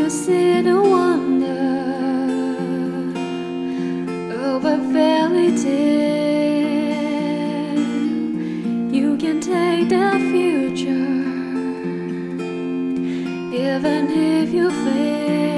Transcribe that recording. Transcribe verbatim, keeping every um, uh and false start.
see the wonder of a fairy tale. You can take the future, even if you fail.